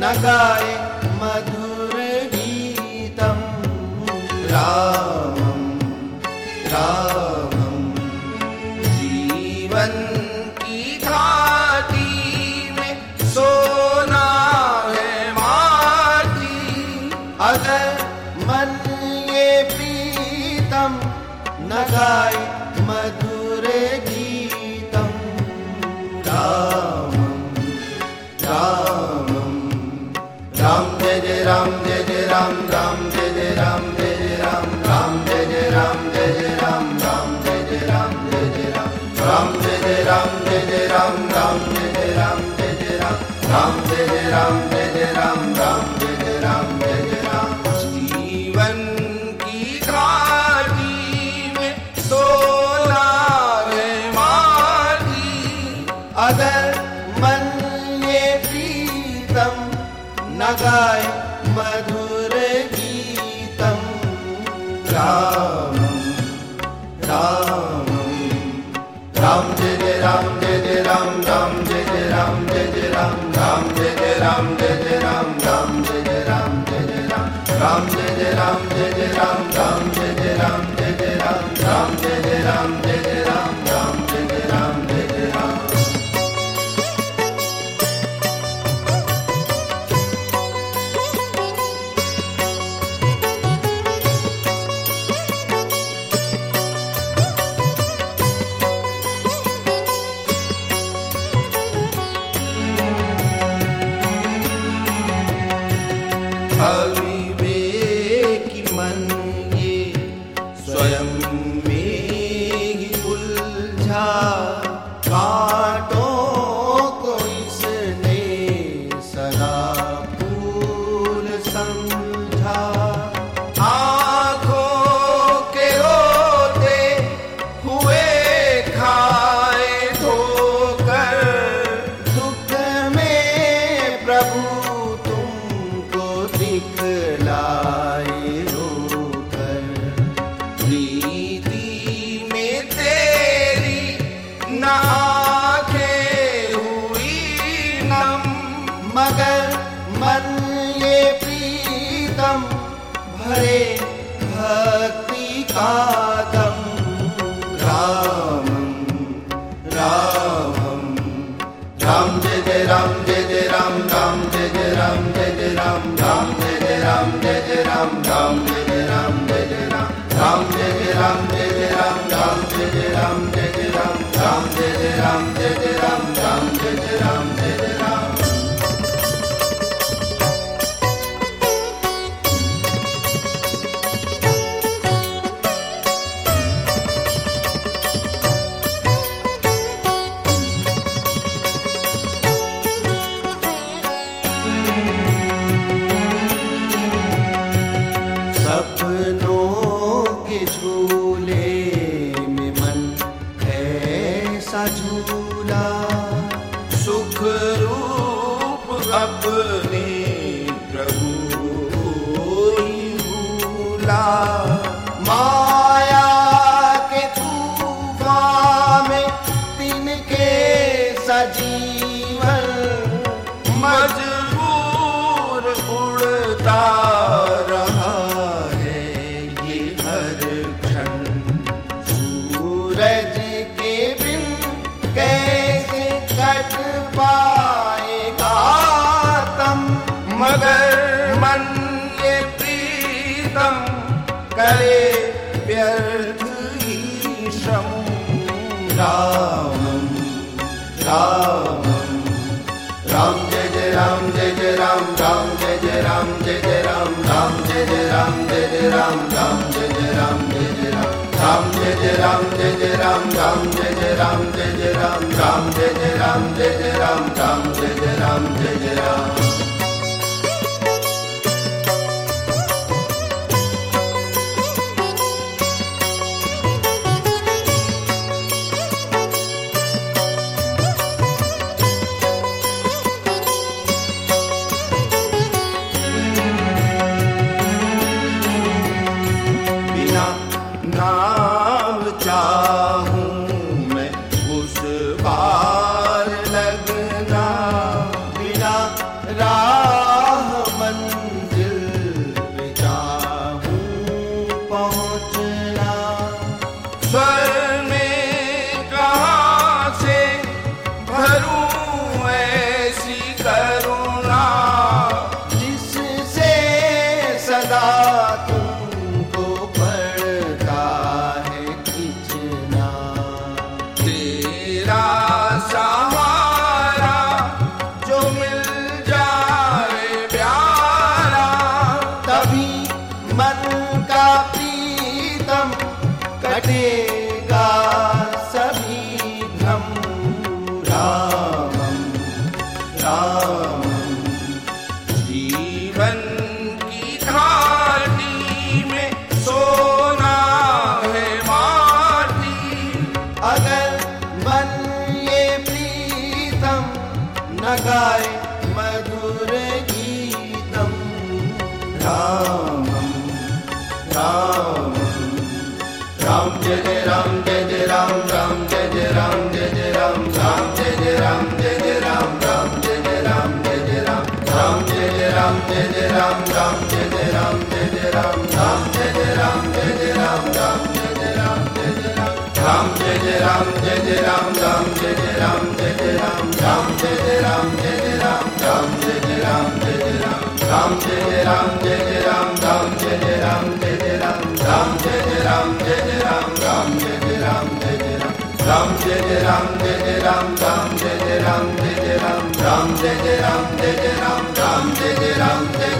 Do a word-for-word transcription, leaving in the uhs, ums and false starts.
न गाए मधुर गीतम रामम रामम। जीवन की घाटी में सोना है माटी, अगर मन ये प्रीतम न गाए मधुर गीतम रामम रामम। राम जय जय राम जय जय राम राम जय जय राम जय जय राम राम जय जय राम जय जय राम राम जय जय राम जय जय राम राम जय जय राम जय जय राम राम जय जय राम जय जय राम राम जय जय राम जय जय राम राम जय जय राम जय जय राम। जीवन की घाटी में सोना है माटी, अगर मन ये प्रीतम न गाए मधुर गीतम रामम रामम। राम जय जय राम जय जय राम राम जय जय राम जय जय राम राम जय जय राम जय जय राम राम जय जय राम जय जय राम राम जय जय राम जय जय राम राम जय जय राम जय जय राम राम जय जय राम जय जय राम राम जय जय राम जय जय राम। अविवेकी मन ये स्वयं में ही उलझा, कांटों को इसने सदा फूल समझा। आँखों के रोते हुए खाए धोकर, दुख में प्रभु दिखलाए रोकर। प्रीति में तेरी न आँखें हुई नम, मगर मन ये प्रीतम भरे भक्ति का दम रामम रामम। राम जय जय राम जय जय राम राम जय जय राम जय जय राम राम जय जय राम जय जय राम राम जय जय राम जय जय राम राम जय जय राम जय जय राम राम जय जय राम जय जय राम राम जय जय राम जय जय राम राम जय जय राम जय जय राम। सपनों के झूले में मन ऐसा झूला, सुख रूप अपने प्रभु ही भूला। माया के तूफान में तिनके सजीवन, मजबूर उड़ता रहा है ये हर क्षण। सूरज के बिन कैसे कट पाएगा तम, मगर मन ये प्रीतम करे व्यर्थ ही श्रम रामम रामम। राम जय जय राम जय जय राम राम जय जय राम जय जय राम राम जय जय राम जय जय राम राम जय जय राम जय जय राम राम जय जय राम जय जय राम राम जय जय राम जय जय राम राम जय जय राम जय जय राम राम जय जय राम जय जय राम। नाम चाहूं मैं उस पार लगना, बिना बन की घाटी में सोना है माटी। अगर मन ये प्रीतम न गाए मधुर गीतम, रामम रामम राम जय जय राम जय जय राम राम जय जय राम जय जय राम राम जय जय राम जय जय राम राम जय जय राम जय जय राम राम जय जय राम जय जय राम राम जय जय राम जय जय राम राम जय जय राम जय जय राम राम जय जय राम जय जय राम राम जय जय राम जय जय राम राम जय जय राम जय जय राम राम जय जय राम जय जय राम राम जय जय राम जय जय राम राम जय जय राम जय जय राम राम जय जय राम जय जय राम राम जय जय राम जय जय राम राम जय जय राम जय जय राम राम जय जय राम जय जय राम राम जय जय राम जय जय राम राम जय जय राम जय जय राम राम जय जय राम जय